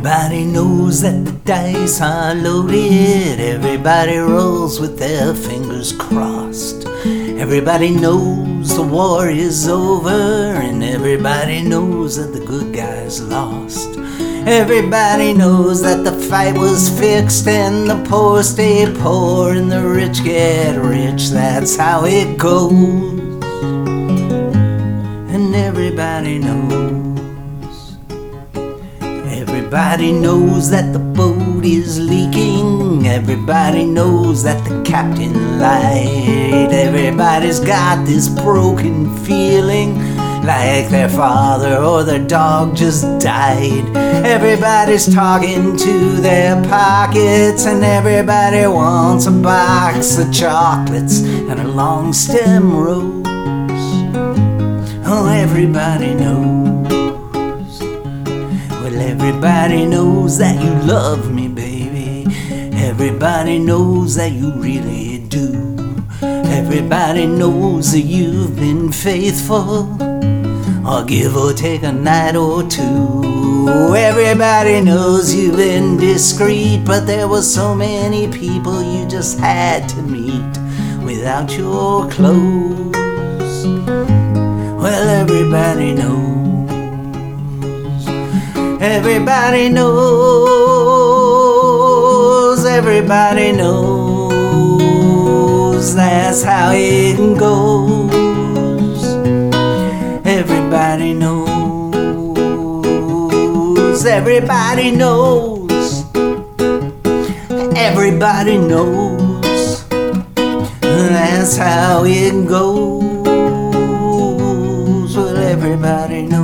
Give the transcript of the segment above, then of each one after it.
Everybody knows that the dice are loaded. Everybody rolls with their fingers crossed. Everybody knows the war is over, and everybody knows that the good guys lost. Everybody knows that the fight was fixed, and the poor stay poor and the rich get rich. That's how it goes. And everybody knows. Everybody knows that the boat is leaking. Everybody knows that the captain lied. Everybody's got this broken feeling, like their father or their dog just died. Everybody's talking to their pockets, and everybody wants a box of chocolates and a long stem rose. Oh, everybody knows. Well, everybody knows that you love me, baby. Everybody knows that you really do. Everybody knows that you've been faithful, or give or take a night or two. Everybody knows you've been discreet, but there were so many people you just had to meet without your clothes. Well, everybody knows. Everybody knows. Everybody knows. That's how it goes. Everybody knows. Everybody knows. Everybody knows. That's how it goes. Well, everybody knows.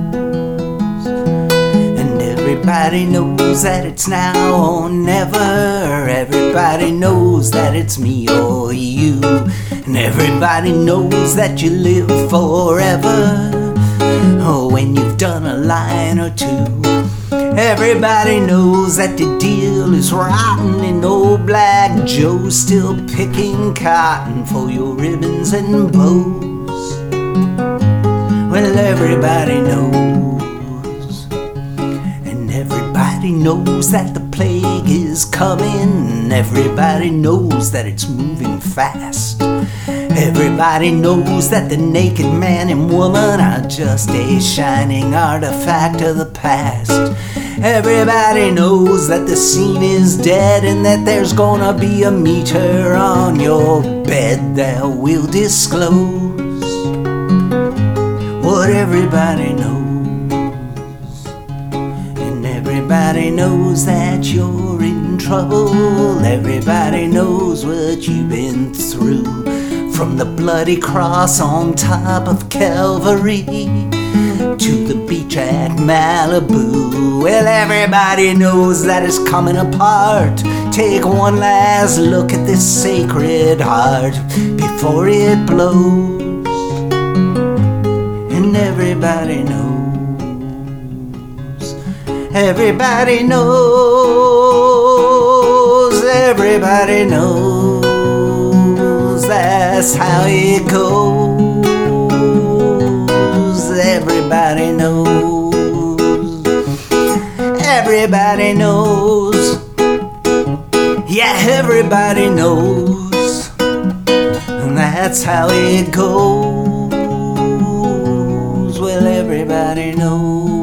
And everybody knows that it's now or never. Everybody knows that it's me or you. And everybody knows that you live forever, oh, when you've done a line or two. Everybody knows that the deal is rotten, and old Black Joe's still picking cotton for your ribbons and bows. Well, everybody knows. And everybody knows that the plague is coming. Everybody knows that it's moving fast. Everybody knows that the naked man and woman are just a shining artifact of the past. Everybody knows that the scene is dead, and that there's gonna be a meter on your bed that will disclose what everybody knows. And everybody knows that you're in trouble. Everybody knows what you've been through, from the bloody cross on top of Calvary to the beach at Malibu. Well, everybody knows that it's coming apart. Take one last look at this sacred heart before it blows. And everybody knows. Everybody knows. Everybody knows. That's how it goes. Everybody knows. Everybody knows. Yeah, everybody knows. And that's how it goes. Well, everybody knows.